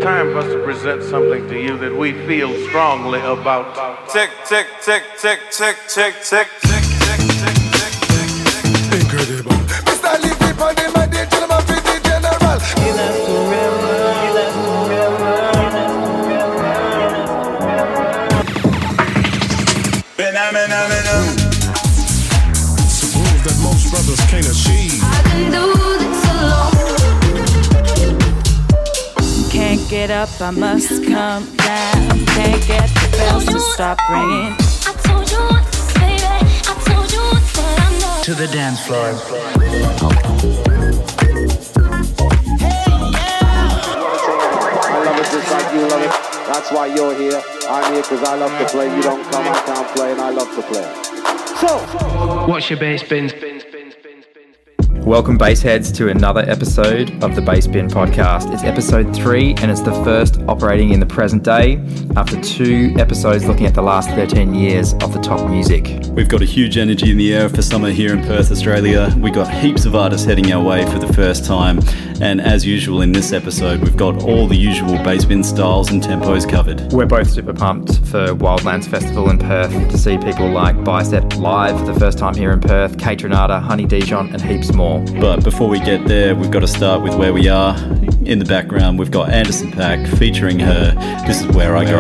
time for us to present something to you that we feel strongly about. Tick, tick, tick, tick, tick, tick, tick, tick, tick, tick, tick. Incredible. Mr. Lee people, they my day, tell them I'm 50 general. It's a groove that most brothers can't achieve. I can do this alone. Can't get up, I must come down. Can't get the bells to stop ringing. I told you once, baby. I told you once that I know. To the dance floor. I love it just like you love it. That's why you're here. I'm here because I love to play. You don't come, I can't play, and I love to play. So, Watch your bass bins. Welcome Bassheads to another episode of the Bass Bin Podcast. It's episode 3 and it's the first operating in the present day after 2 episodes looking at the last 13 years of the top music. We've got a huge energy in the air for summer here in Perth, Australia. We've got heaps of artists heading our way for the first time, and as usual in this episode we've got all the usual bass bin styles and tempos covered. We're both super pumped for Wildlands Festival in Perth to see people like Bicep live for the first time here in Perth, Kate Renata, Honey Dijon and heaps more. But before we get there, we've got to start with where we are. In the background, we've got Anderson .Paak featuring Her. This is Where I Go.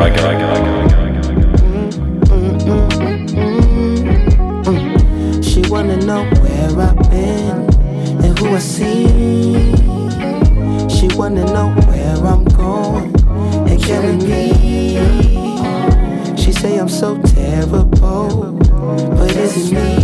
She wanna know where I've been and who I see. She wanna know where I'm going and killing me. She say I'm so terrible, but is it me?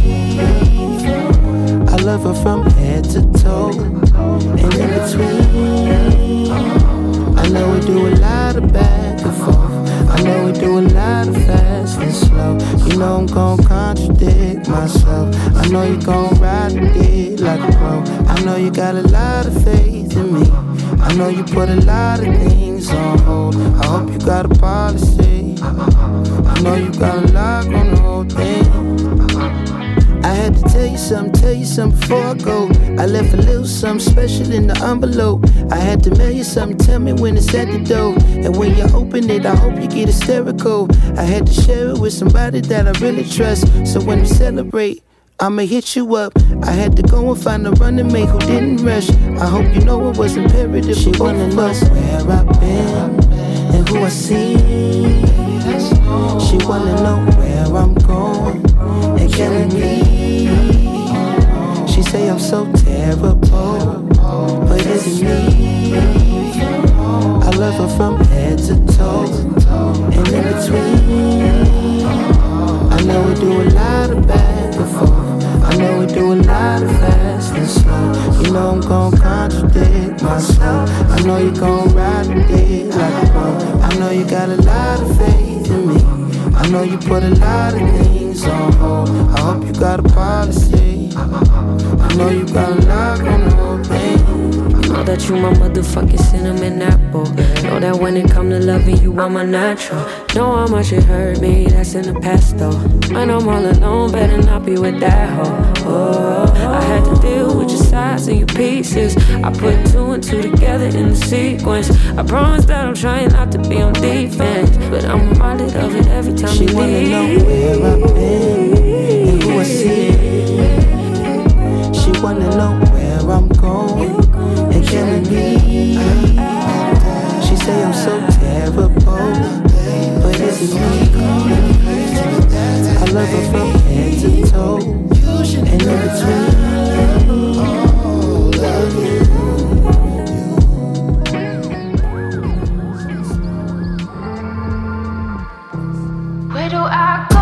I love her from head to toe and in between. I know we do a lot of back and forth. I know we do a lot of fast and slow. You know I'm gon' contradict myself. I know you gon' ride the dick like a pro. I know you got a lot of faith in me. I know you put a lot of things on hold. I hope you got a policy. I know you got a lock on the whole thing. I had to tell you something before I go. I left a little something special in the envelope. I had to mail you something, tell me when it's at the door. And when you open it, I hope you get hysterical. I had to share it with somebody that I really trust. So when we celebrate, I'ma hit you up. I had to go and find a running mate who didn't rush. I hope you know it was imperative. She wanna know where I've been and who I see. She wanna know where I'm going and killing me. She say I'm so terrible, but is it me? I love her from head to toe and in between. I know we do a lot of back and forth. I know we do a lot of fast and slow. You know I'm gon' contradict myself. I know you gon' ride the dick like a pro. I know you got a lot of faith in me. I know you put a lot of things on hold. I hope you got a policy. I know you got a lock on the whole thing. Know that you my motherfucking cinnamon apple. Know that when it come to loving you, I'm a natural. Know how much it hurt me, that's in the past though. When I'm all alone, better not be with that hoe. Oh, I had to deal with your sides and your pieces. I put 2 and 2 together in the sequence. I promise that I'm trying not to be on defense, but I'm reminded of it every time she you wanna leave. know where I've been and who I see. She wanna know where I'm going and killing me. She say I'm so terrible, but is it me? I love her from head to toe and in between. Where do I go?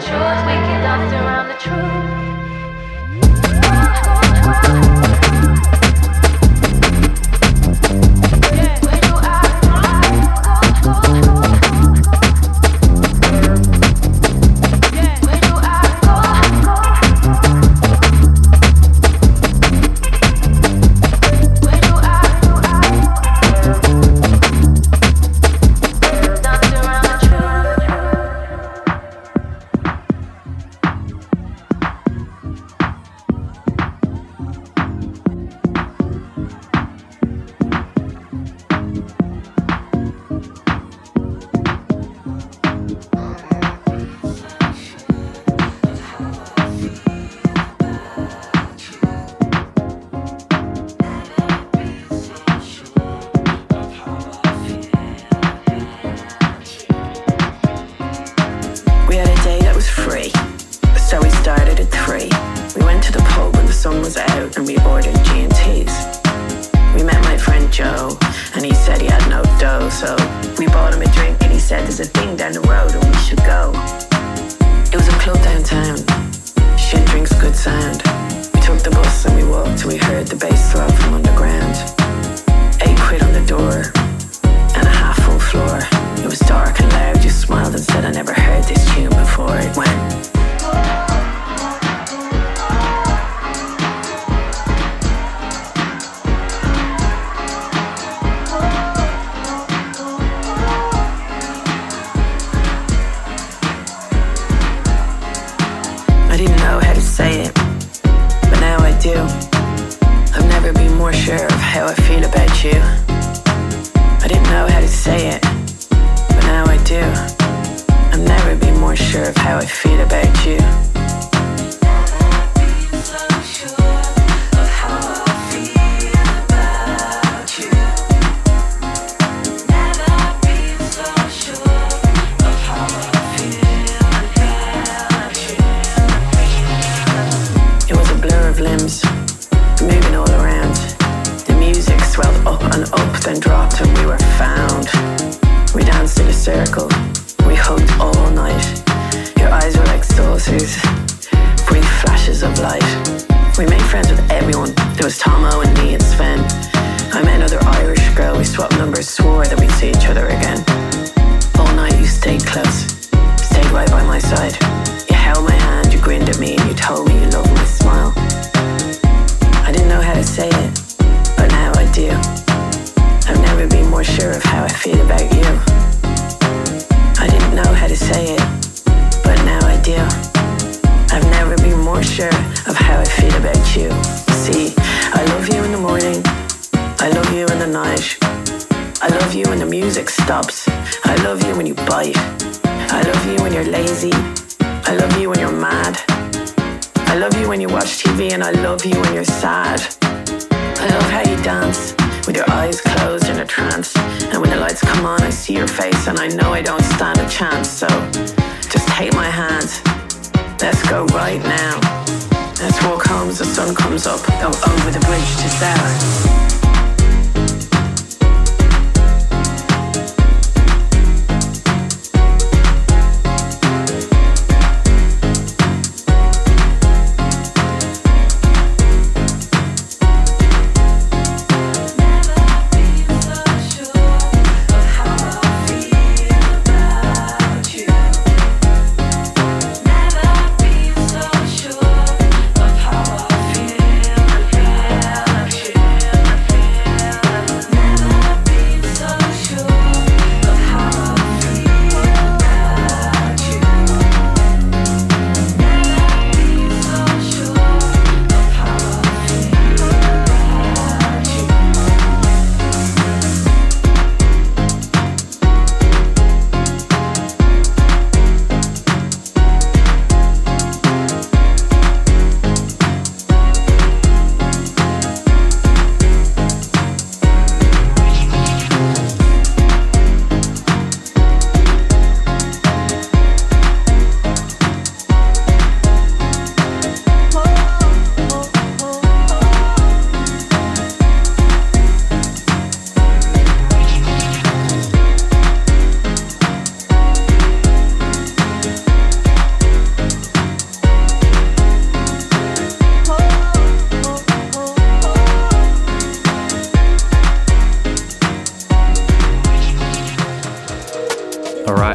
truth, we get lost around the truth.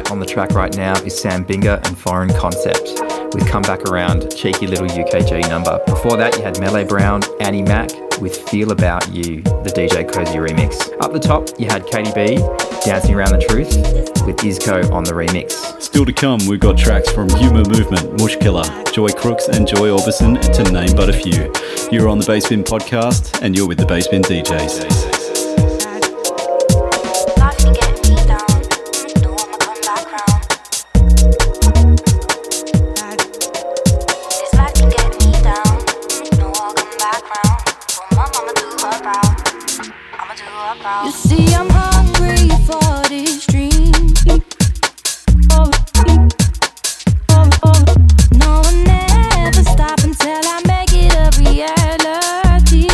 on the track right now is Sam Binga and Foreign Concept with Come Back Around, cheeky little UKG number. Before that, you had Melee Brown, Annie Mac with Feel About You, the DJ Cozy remix. Up the top, you had Katie B, Dancing Around the Truth, with Isco on the remix. Still to come, we've got tracks from Humour Movement, Mushkiller, Joy Crooks and Joy Orbison, to name but a few. You're on the Bassbin Podcast, and you're with the Bassbin DJs. You see, I'm hungry for this dream. No, I'll never stop until I make it a reality.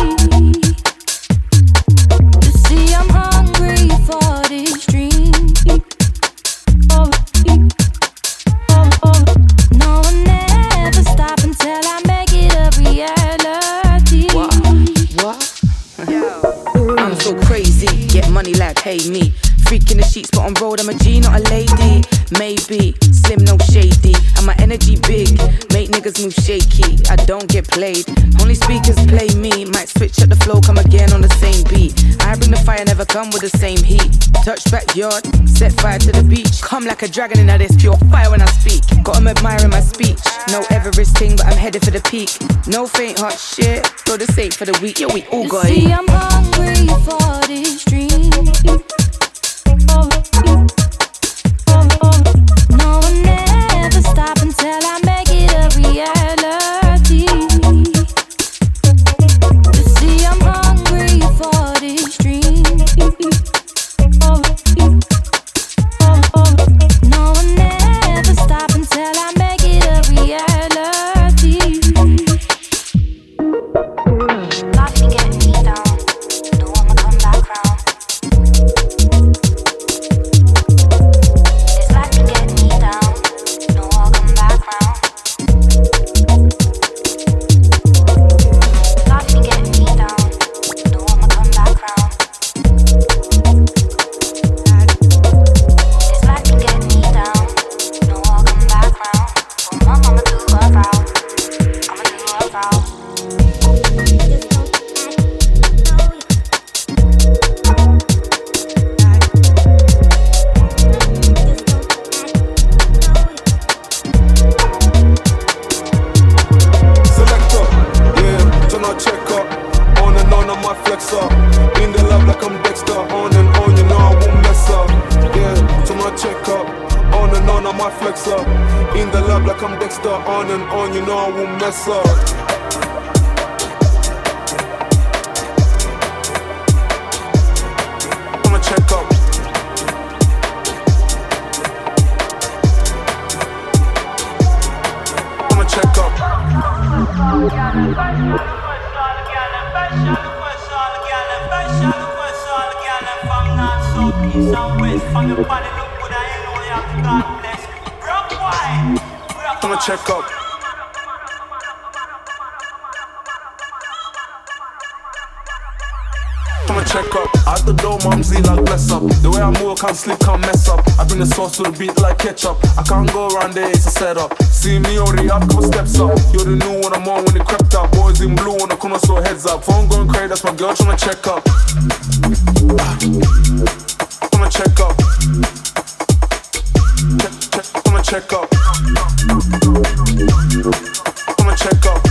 You see, I'm hungry for this dream. No, I'll never stop until I make it a reality. What? I'm so crazy, get money like pay me. Freak in the sheets, but on road I'm a G, not a lady. Maybe, slim, no shady. And my energy big, make niggas move shaky. I don't get played, only speakers play me. Might switch up the flow, come again on the same beat. I bring the fire, never come with the same heat. Touch backyard, set fire to the beach. Come like a dragon in this pure fire when I speak. Got 'em admiring my speech. No Everest thing, but I'm headed for the peak. No faint heart shit, go the same for the week. Yeah, we all got it. See, I'm hungry for this dream. No, I'll never stop until I make it a reality. You see, I'm hungry for this dream. No, I'll never stop until I make it a reality. Life can get me down. No, I'ma come back round. This life can get me down. No, I'll come back round. Life can get me down. No, I'ma come back round. This life can get me down. No, I'll come back round. Oh, mama, I'ma do her proud. I'ma do her proud. Selector, yeah, turn our check up. On and on, I might flex up. In the love like I'm Dexter. On and on, you know I won't mess up. Yeah, turn our check up. On and on, I might flex up. In the love like I'm Dexter. On and on, you know I won't mess up. I'ma check up. I'ma check up. I'ma check up. I'ma check up. At the door, mumsy like bless up. The way I move, can't sleep, can't mess up. I bring the sauce to the beat like ketchup. I can't go around there, it's a setup. See me already up, couple steps up. You're the new one, I'm on when it crept up. Boys in blue on the corner, so heads up. Phone going crazy, that's my girl tryna check up. I'ma check up. I'ma check up. I'ma check up.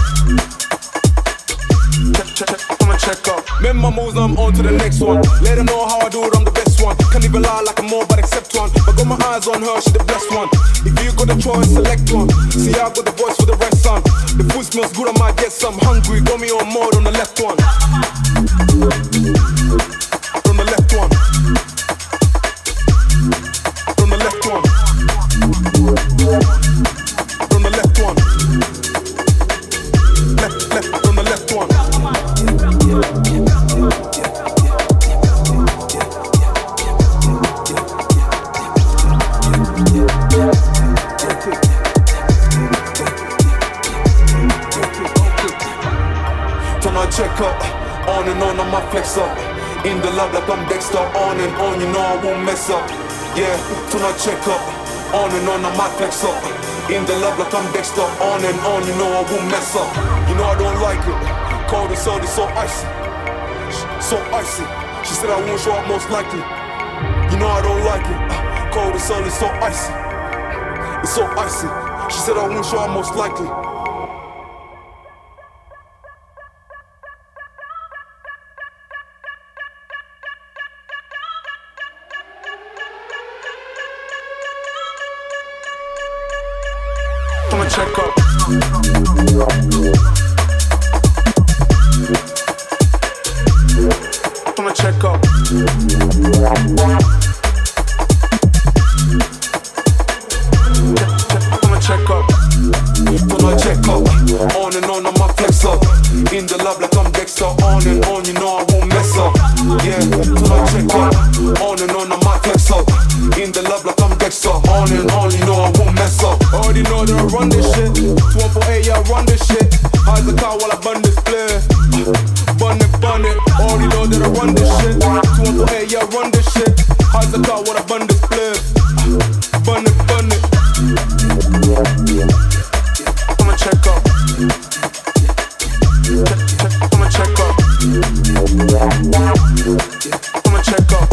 I'ma check up. Make my moves, I'm on to the next one. Let her know how I do it, I'm the best one. Can't even lie like I'm more, but accept one. But got my eyes on her, she the best one. If you got a choice, select one. See, I got the voice for the rest, son. The food smells good, I might get some hungry. Got me on mode on the left one. From the left one. From the left one. From the left one. Left, from the left one. Turn our check up, on and on, I might flex up. In the love like I'm Dexter, on and on, you know I won't mess up. Yeah, turn our check up, On and on, I might flex up. In the love like I'm Dexter. On and on, you know I won't mess up. You know I don't like it. Cold and so so icy. So icy. She said I won't show up most likely. You know I don't like it. Cold and so icy. It's so icy. She said I won't show up most likely. I'ma check up. I'ma check up. I'ma check up. I'ma check up. On and on, I'ma flex up. In the love like I'm Dexter. On and on, you know I won't mess up. Yeah, I'ma check up. On and on, I'ma flex up. In the love like I'm Dexter. On and on, you know I won't mess up. Already know that I run this shit. 248, yeah, I run this shit. How's the car while I bun this flare? Bun it. Already know that I run this shit. 248, yeah, I run this shit. How's the car while I bun this flare? Bun it. I'ma check up. I'ma check up. I'ma check up.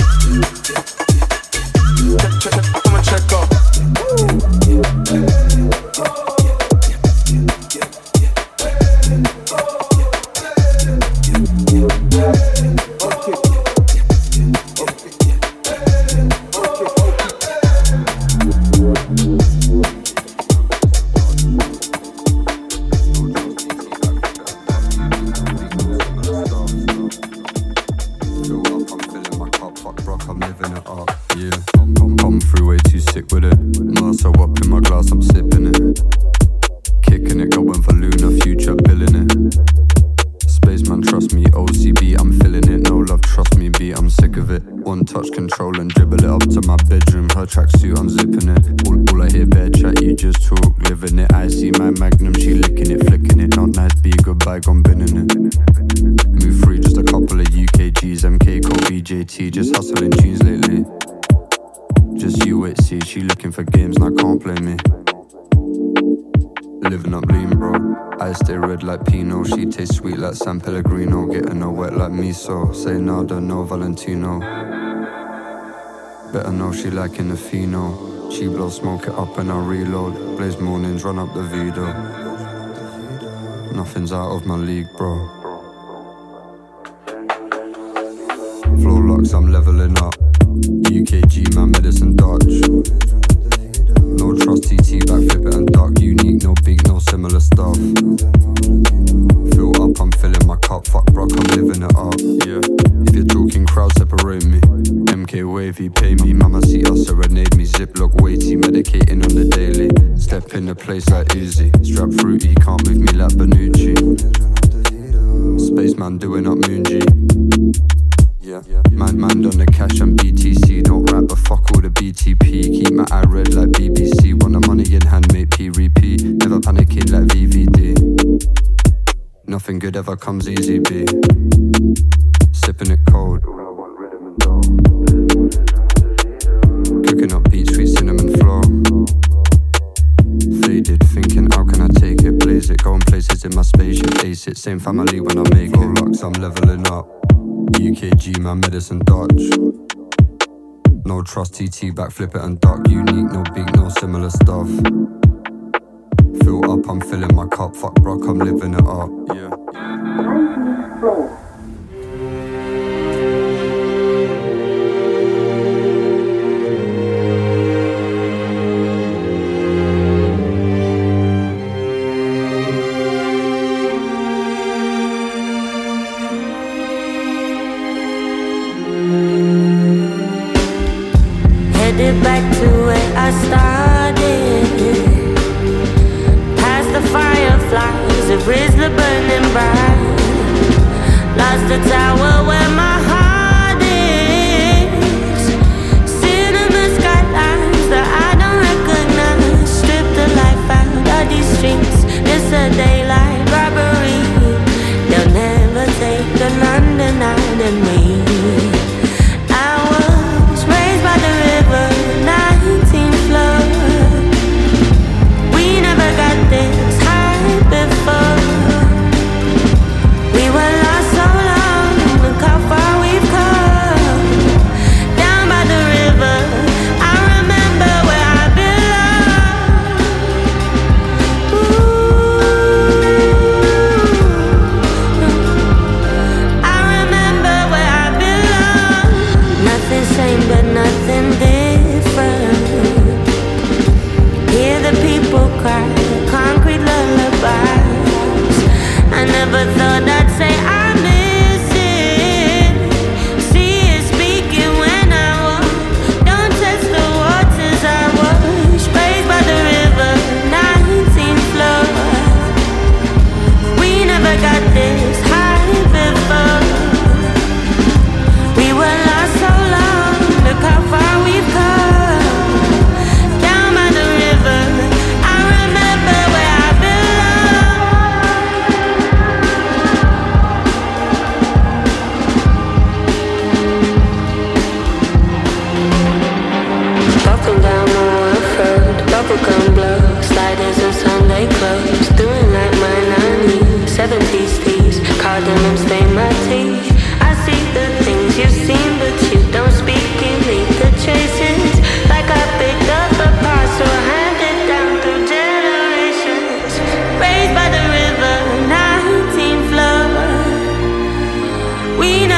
I'ma check up. Just hustling tunes lately. Just you wait, see, she looking for games and I can't play me. Living up lean, bro. I stay red like Pinot. She tastes sweet like San Pellegrino. Getting her wet like miso. Say nada, no Valentino. Better know she liking the pheno. She blow smoke it up and I reload. Blaze mornings, run up the Vito. Nothing's out of my league, bro. Flow locks, I'm leveling up. UKG, my medicine Dutch. No trust, TT, backflip it and duck. Unique, no big, no similar stuff. Fill up, I'm filling my cup. Fuck brock, I'm living it up. Yeah. If you're talking crowd, separate me. MK wavy, pay me. Mama see us serenade me. Ziploc weighty, medicating on the daily. Step in the place like Uzi. Strap fruity, can't move me like Benucci. Spaceman doing up Moon G. Yeah. Man on the cash and BTC. Don't rap but fuck all the BTP. Keep my eye red like BBC. Want the money in hand, make P repeat. Never panicking like VVD. Nothing good ever comes easy, B. Sipping it cold. Cooking up beats, sweet cinnamon flow. Faded, thinking how can I take it? Blaze it, going places in my spaceship. Ace it, same family when I make it. Roblox, I'm leveling up. UKG, my medicine Dutch. No trust, TT, backflip it and duck. Unique, no big, no similar stuff. Fill up, I'm filling my cup. Fuck brock, I'm living it up. Yeah. Headed back to where I started. Past the fireflies, a grizzly burning bright. Lost the tower where my heart is. Cinema skylines that I don't recognize. Strip the life out of these streets. It's a daylight robbery. They'll never take the London out of me. I was raised by the river, 19 floors.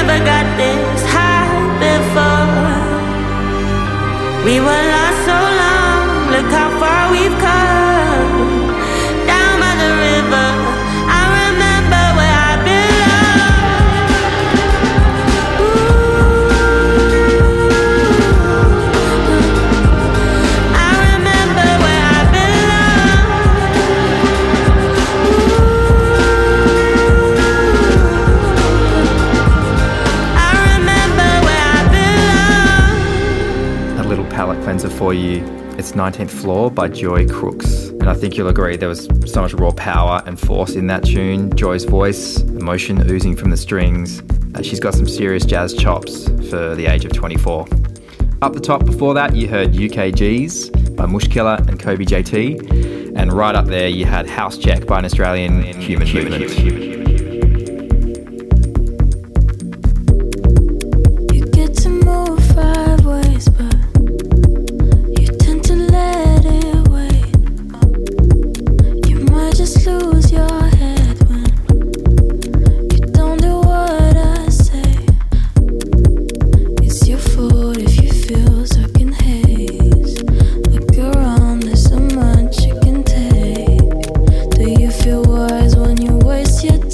never got this high before. We were lost so long, look how far we've come. Down by the river, I remember where I belong. Ooh, I remember where I belong. Ooh, I remember where I belong. A little palate cleanser for you. It's 19th Floor by Joy Crooks. And I think you'll agree there was so much raw power and force in that tune. Joy's voice, emotion oozing from the strings. She's got some serious jazz chops for the age of 24. Up the top before that, you heard UKGs by Mushkilla and Kobe JT. And right up there, you had House Check by an Australian Human Movement. You get to move 5 ways, but you tend to let it wait. You might just lose your head when you don't do what I say. It's your fault if you feel stuck in haze. Look around, there's so much you can take. Do you feel wise when you waste your time?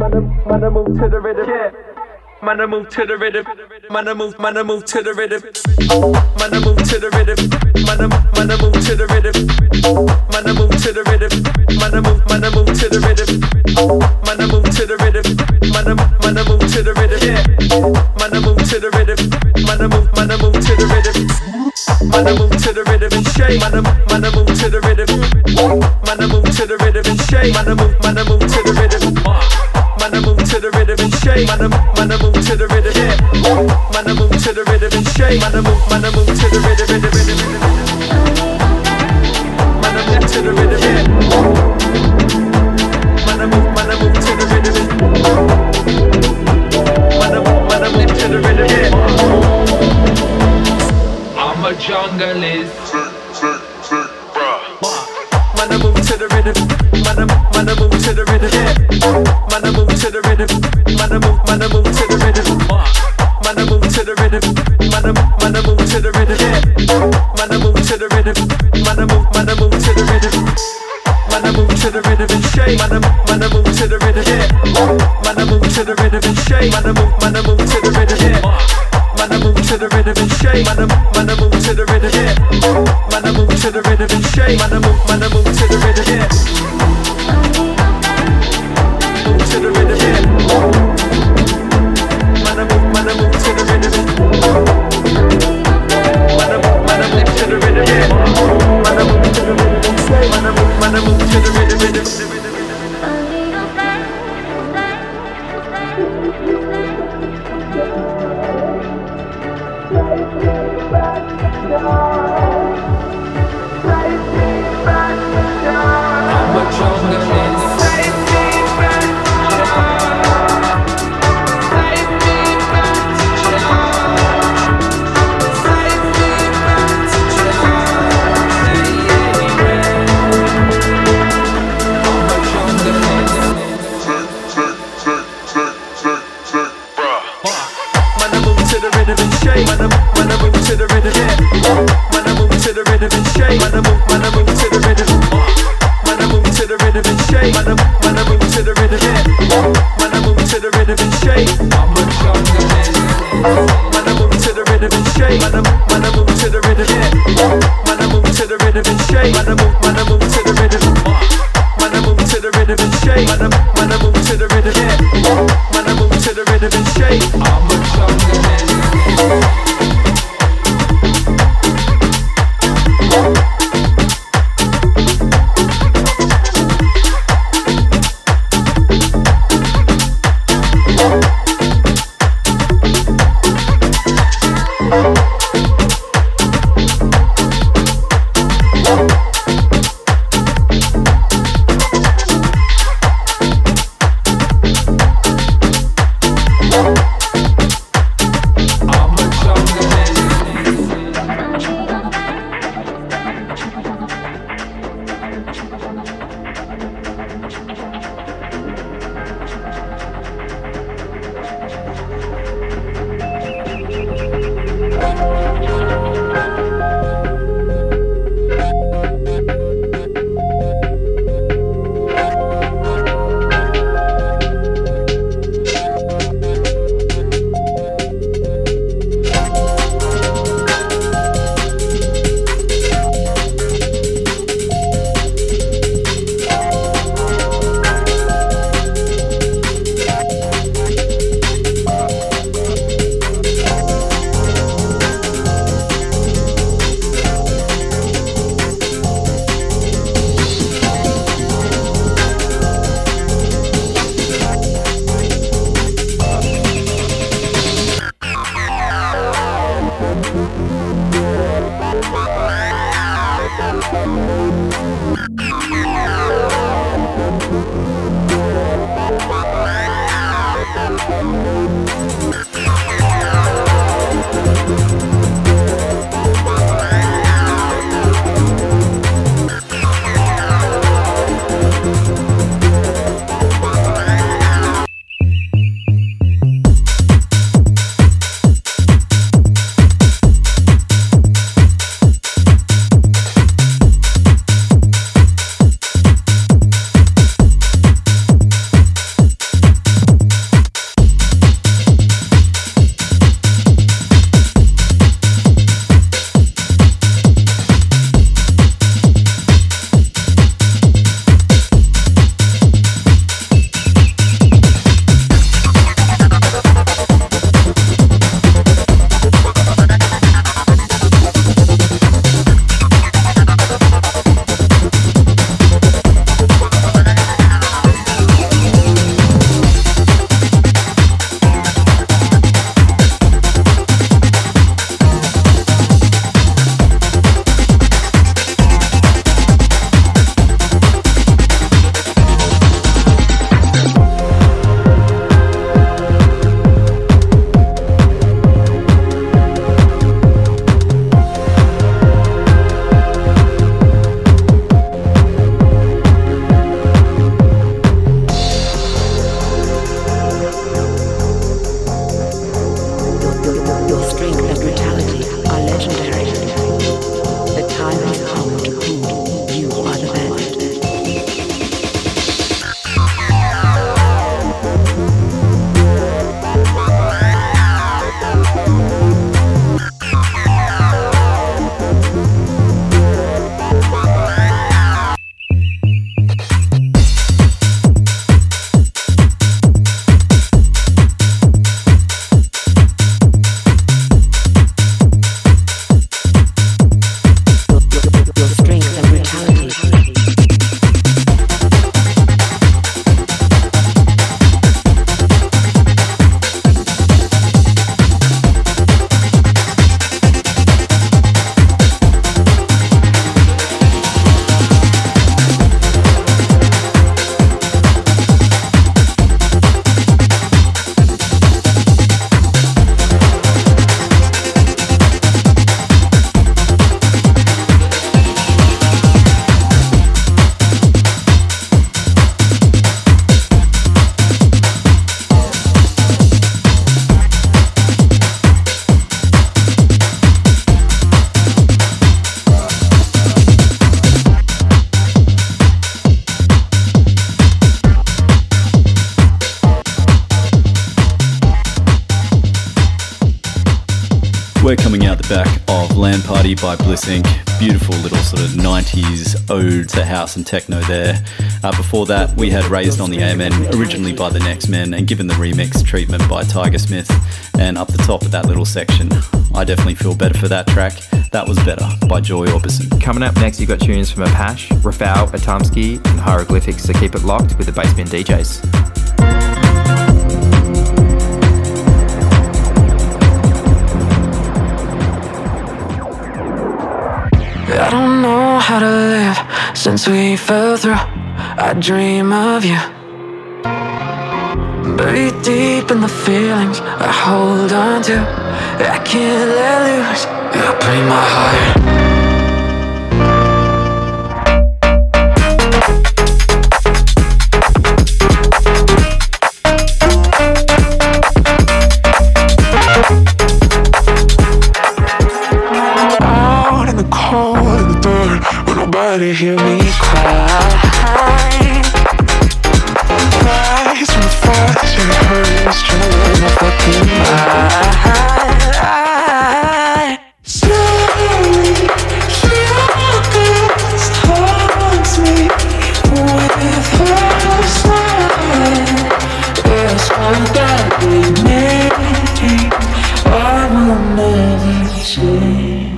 Man, I move to the rhythm. Yeah. Man, I move to the rhythm. Man, I move to the rhythm. Man, I move to the rhythm. Man, I move to the rhythm. Man, I move to the rhythm. Man, I move to the rhythm. Man, I move to the rhythm. Man, I move to the rhythm. Yeah. Man, I move to the rhythm. Man, I move to the rhythm. Man, I move to the rhythm and shake. Man, I move to the rhythm. Man, I move to the rhythm and shake. Man, I move to the rhythm. Man, I move to the rhythm and shake. Man, I move to the rhythm. Yeah. Man, I move to the rhythm and shake. Man, I move to the rhythm. Man, I move to the rhythm. Yeah. Man, I move to the rhythm. Man, I move to the rhythm. Yeah. I'm a junglist. Man, I move to the rhythm. Man, I move to the rhythm. Yeah. Man, I move to the rhythm. Man, I move to the rhythm. Man, I move to the rhythm. Man, I move to the rhythm. Yeah. Man, I move to the rhythm. Man, I move to the rhythm. Man, I move to the rhythm and shake. Man, I move to the rhythm. Yeah. Man, I move to the rhythm and shake. Man, I move to the rhythm. Yeah. Man, I move to the rhythm and shake. Man, I move to the rhythm. Yeah. Man, I move to the rhythm and shake. Man, I move to the rhythm. Yeah. Move to the rhythm. Yeah. Man, I move to the rhythm. Man, I move to the rhythm. Yeah. Man, I move to the rhythm and shake. Man, I move to the rhythm. We're coming out the back of Land Party by Bliss Inc. Beautiful little sort of 90s ode to house and techno there. Before that, we had Raised on the AMN, originally by the Next Men, and given the remix treatment by Tiger Smith. And up the top of that little section, I definitely feel better for that track. That Was Better by Joy Orbison. Coming up next, you've got tunes from Apache, Rafal, Atomsky, and Hieroglyphics, so keep it locked with the Basement DJs. I don't know how to live since we fell through. I dream of you, buried deep in the feelings I hold on to. I can't let loose. You break my heart. Nobody hear me cry. Rise from the fire, it hurts, trying to lose my fucking mind. Slowly, your ghost haunts me with her smile. It's one that we made, I will never change.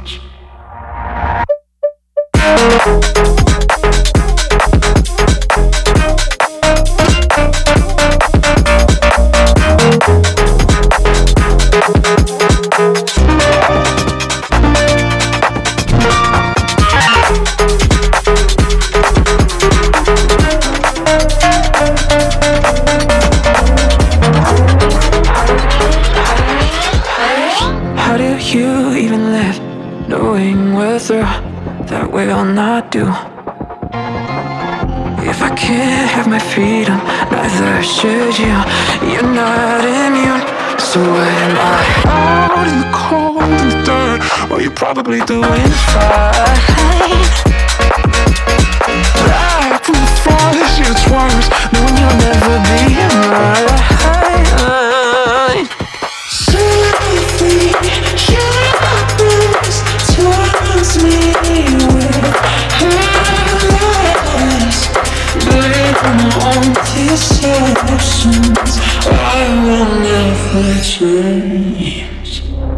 How do you even live knowing we're through? That will not do. If I can't have my freedom, neither should you. You're not immune, so what am I? Out in the cold and the dirt, well, you're probably doing fine. Back from the forest, it's worse, knowing you'll never be mine. Something shadows towards me with hairless, breathing on deceptions. I will never change.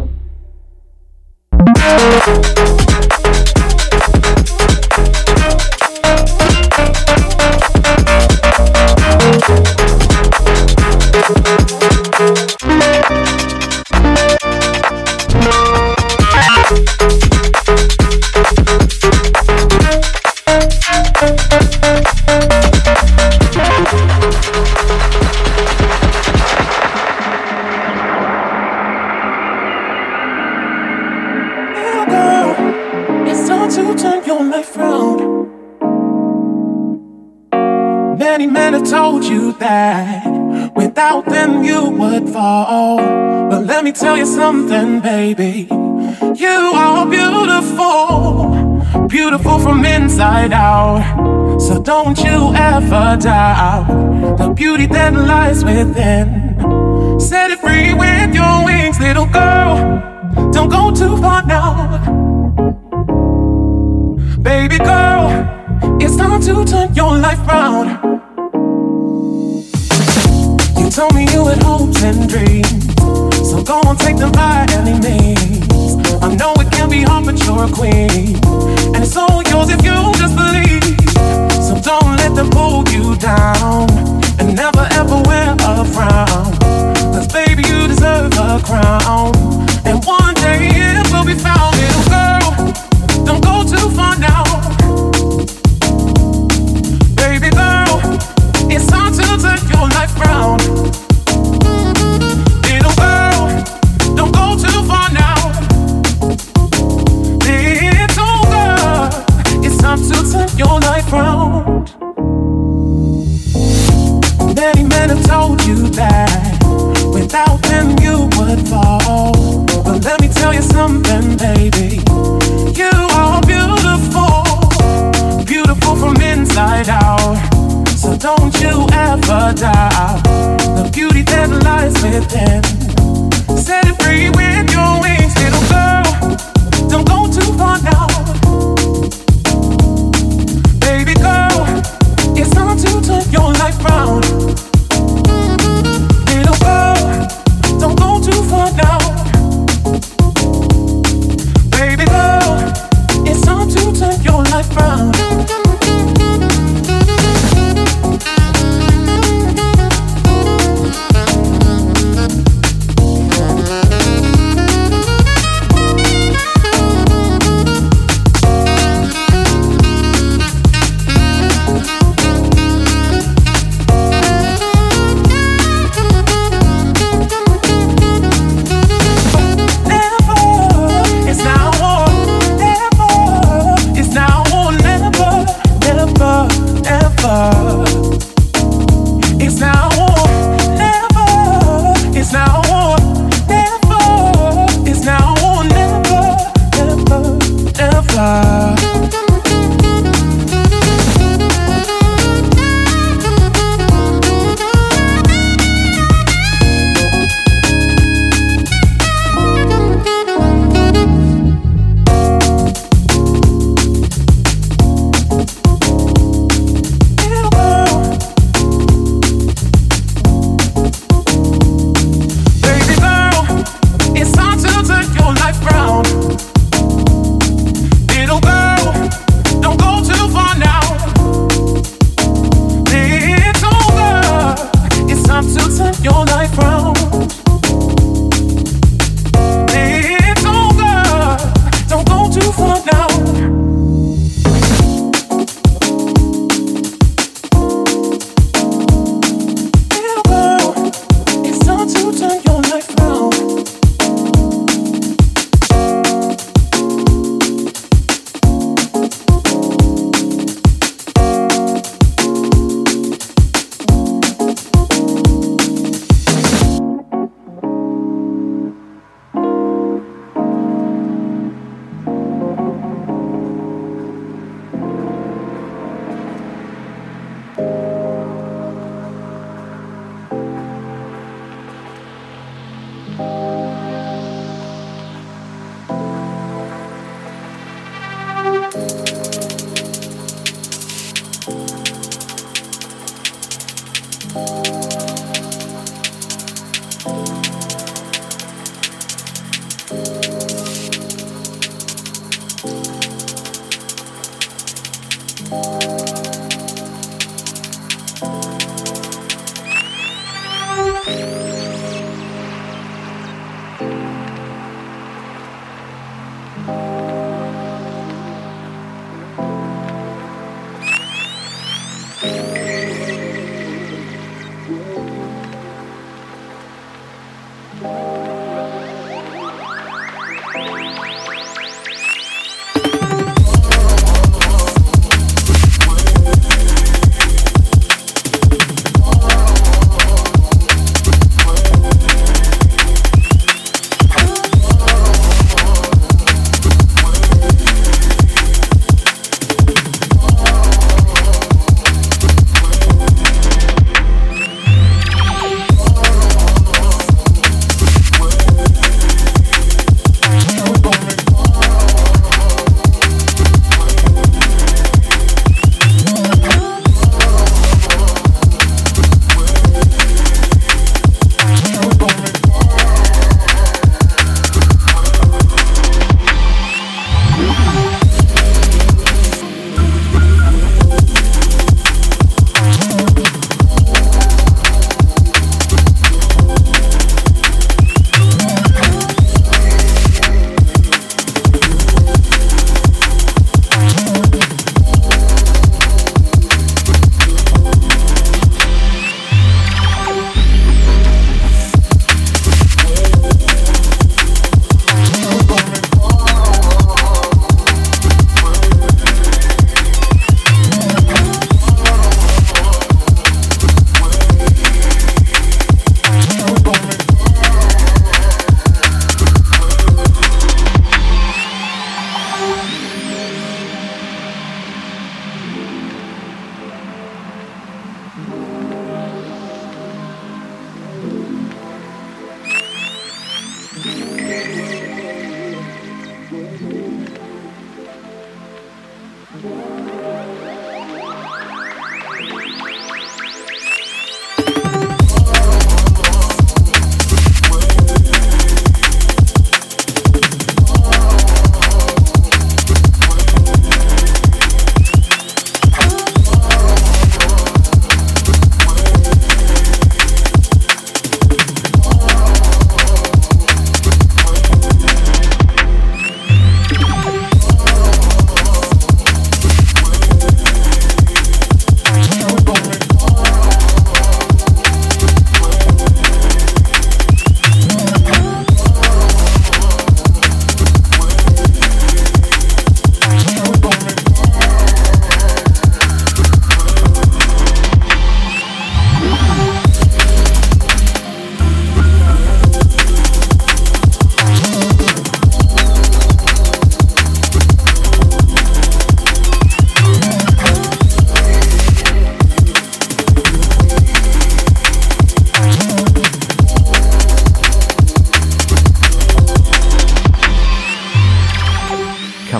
Many men have told you that without them you would fall. But let me tell you something, baby. You are beautiful, beautiful from inside out. So don't you ever doubt the beauty that lies within. Set it free with your wings, little girl. Don't go too far now. Baby girl, it's time to turn your life round. You told me you had hopes and dreams, so go on, take them by any means. I know it can be hard, but you're a queen, and it's all yours if you just believe. So don't let them pull you down, and never ever wear a frown. Cause baby, you deserve a crown, and one day it will be found. Little girl, don't go too far now. Baby girl, it's time to turn your life round. Little girl, don't go too far now. Little girl, it's time to turn your life round. Many men have told you that without them you would fall. But let me tell you something, baby. You are beautiful, beautiful from inside out. So don't you ever doubt the beauty that lies within. Set it free with your wings, little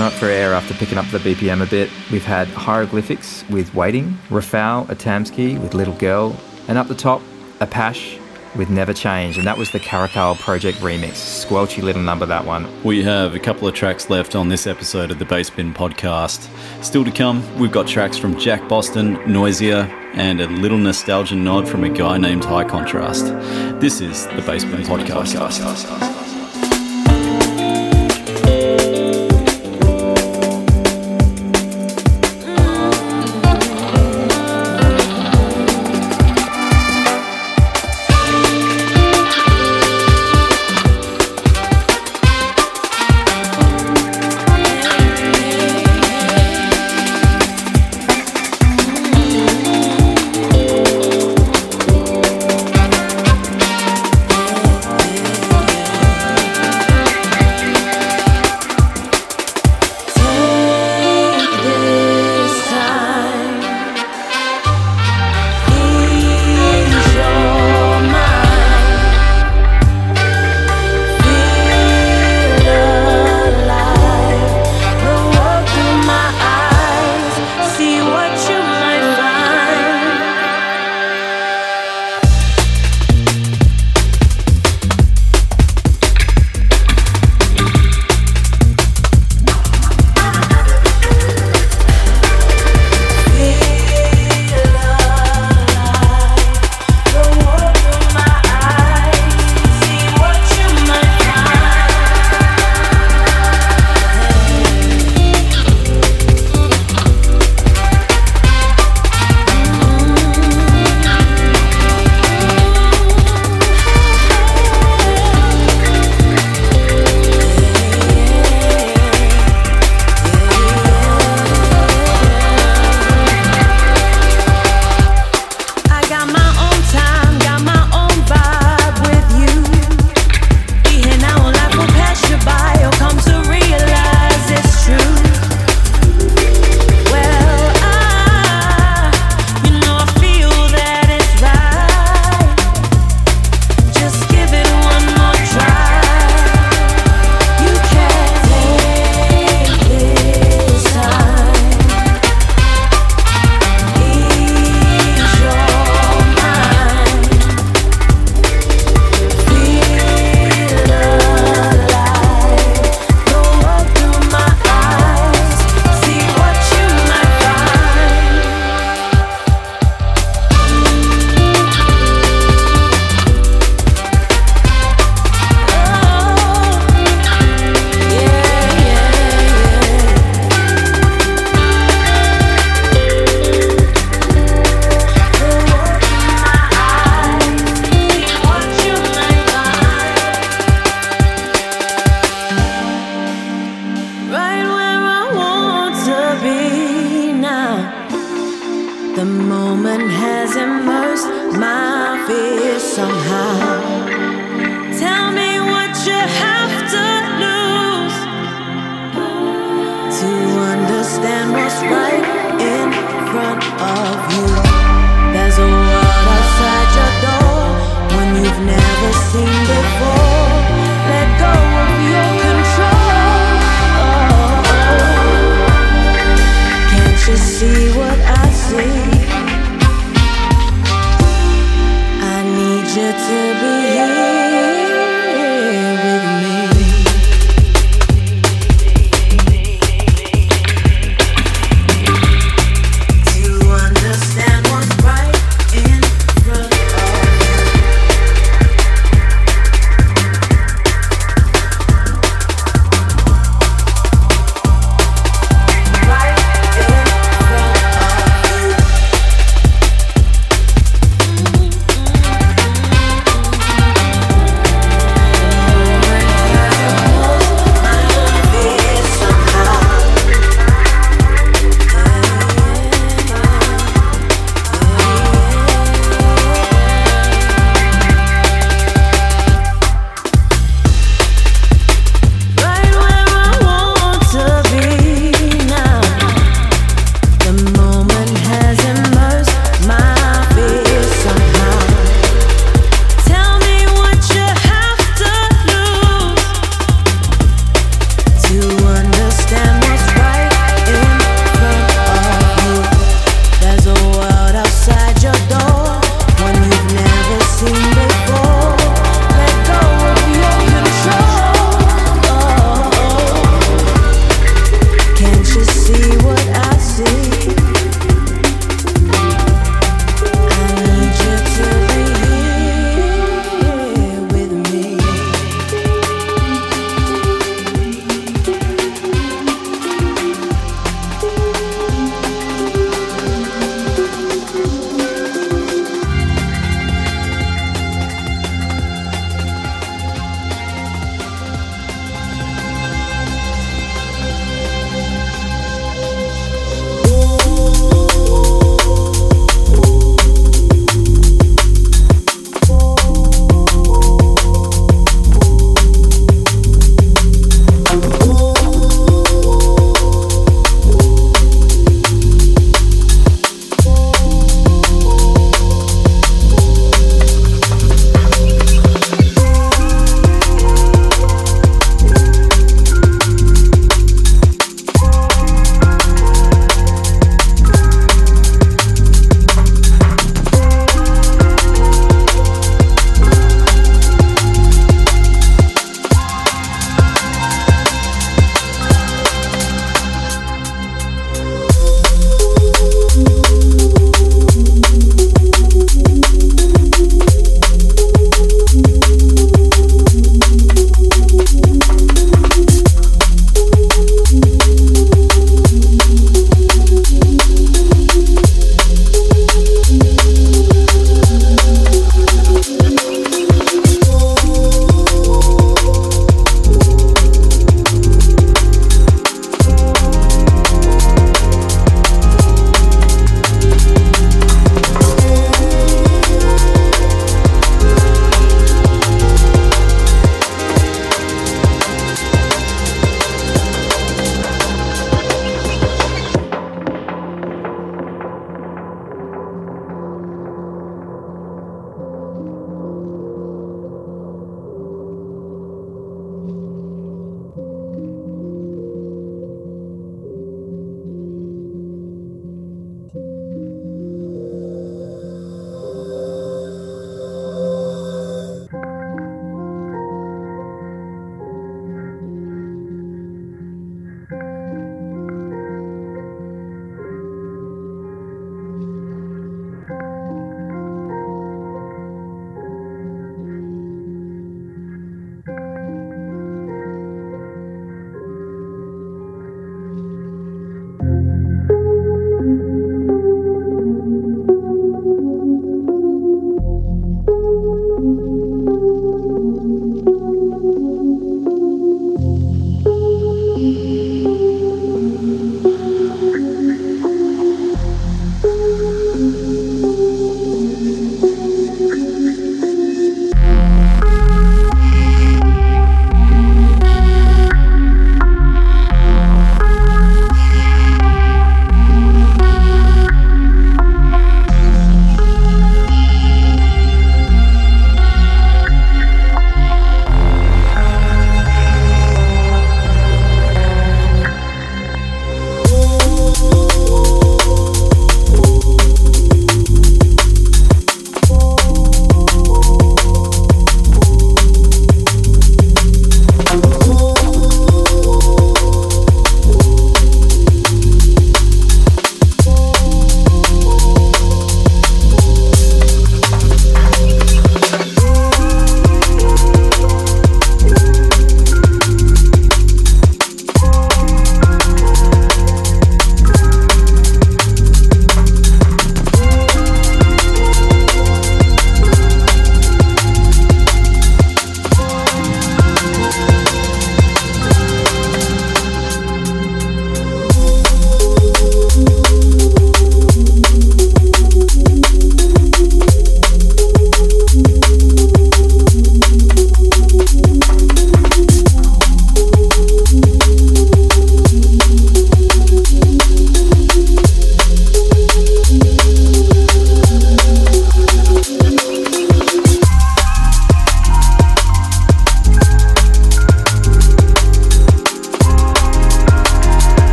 came up for air after picking up the BPM a bit. We've had Hieroglyphics with Waiting, Rafal Atamski with Little Girl, and up the top, Apache with Never Change, and that was the Caracal Project remix. Squelchy little number, that one. We have a couple of tracks left on this episode of the Bassbin podcast. Still to come, we've got tracks from Jack Boston, Noisier, and a little nostalgia nod from a guy named High Contrast. This is the Bassbin podcast.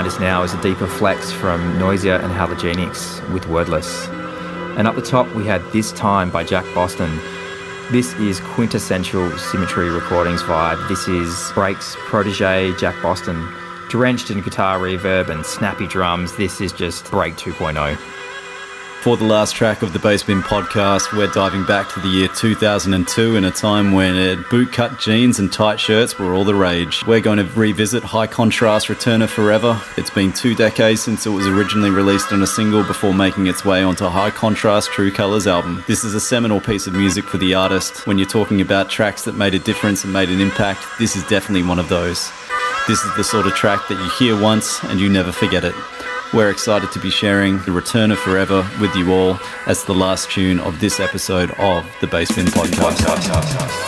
behind us now is a deeper flex from Noisia and Halogenics with Wordless. And up the top we had This Time by Jack Boston. This is quintessential Symmetry Recordings vibe. This is Breaks, Protege, Jack Boston. Drenched in guitar reverb and snappy drums, this is just Break 2.0. For the last track of the Bassbin podcast, we're diving back to the year 2002 in a time when bootcut jeans and tight shirts were all the rage. We're going to revisit High Contrast Return of Forever. It's been 2 decades since it was originally released on a single before making its way onto High Contrast True Colours album. This is a seminal piece of music for the artist. When you're talking about tracks that made a difference and made an impact, this is definitely one of those. This is the sort of track that you hear once and you never forget it. We're excited to be sharing The Return of Forever with you all as the last tune of this episode of the Bassbin podcast.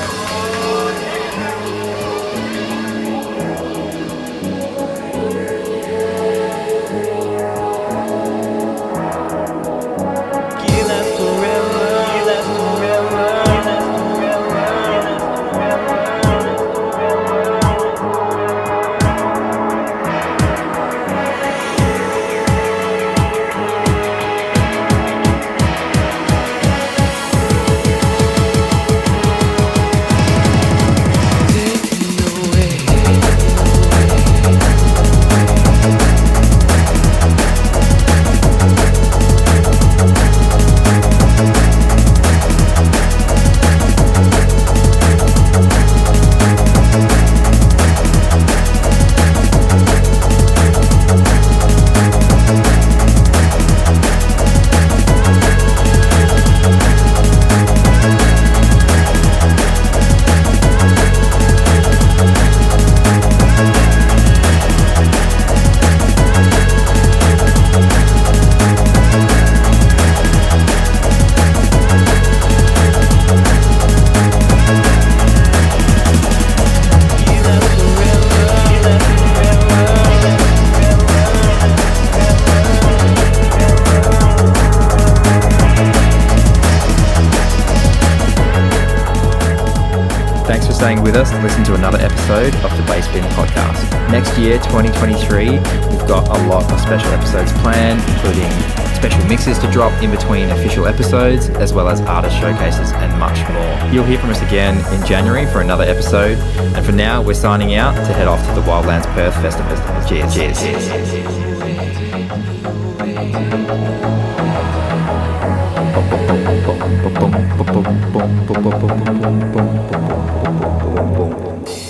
staying with us to listen to another episode of the Bassbin Podcast. Next year, 2023, we've got a lot of special episodes planned, including special mixes to drop in between official episodes, as well as artist showcases and much more. You'll hear from us again in January for another episode, and for now, we're signing out to head off to the Wildlands Perth Festival. Cheers. Cheers.